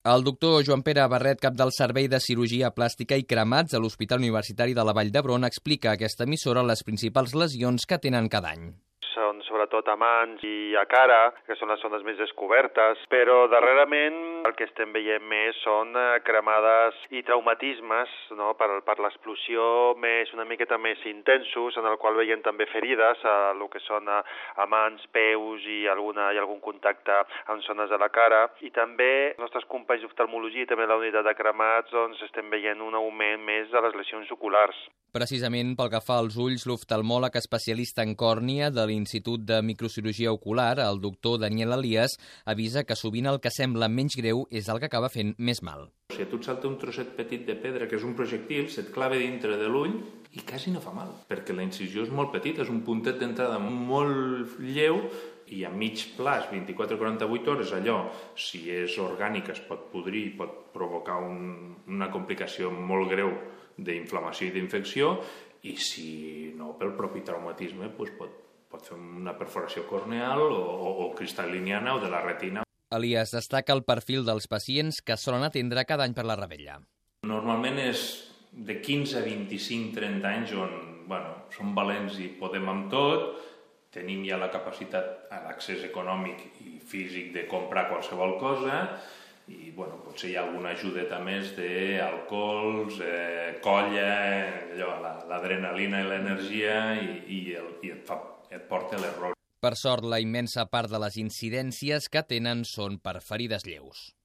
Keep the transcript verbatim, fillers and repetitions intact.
El doctor Joan Pere Barret, cap del Servei de Cirurgia Plàstica i Cremats a l'Hospital Universitari de la Vall d'Hebron, explica a aquesta emissora les principals lesions que tenen cada any. Són sobretot a mans i a cara, que són les zones més descobertes, però darrerament el que estem veient més són cremades i traumatismes, no? per, per l'explosió més, una miqueta més intensos, en el qual veiem també ferides, a el que són a, a mans, peus i, alguna, i algun contacte en zones de la cara. I també els nostres companys d'oftalmologia i també la unitat de cremats doncs, estem veient un augment més de les lesions oculars. Precisament pel que fa als ulls, l'oftalmòleg especialista en còrnia de l'Institut de Microcirurgia Ocular, el doctor Daniel Elias, avisa que sovint el que sembla menys greu és el que acaba fent més mal. Si a tu et salta un trosset petit de pedra, que és un projectil, se't clava dintre de l'ull i quasi no fa mal, perquè la incisió és molt petita, és un puntet d'entrada molt lleu i a mig plaç, vint-i-quatre a quaranta-vuit hores, allò, si és orgànic, es pot podrir, pot provocar un, una complicació molt greu d'inflamació i d'infecció, i si no, pel propi traumatisme, doncs pot, pot fer una perforació corneal o, o, o cristal·liniana o de la retina. Elias destaca el perfil dels pacients que solen atendre cada any per la Revetlla. Normalment és de quinze a vint-i-cinc a trenta anys on bueno, som valents i podem amb tot, tenim ja la capacitat, l'accés econòmic i físic de comprar qualsevol cosa, i bueno, potser hi ha alguna ajudeta més d'alcohols, eh, colla, allò, l'adrenalina i l'energia i, i, el, i et, fa, et porta a l'error. Per sort, la immensa part de les incidències que tenen són per ferides lleus.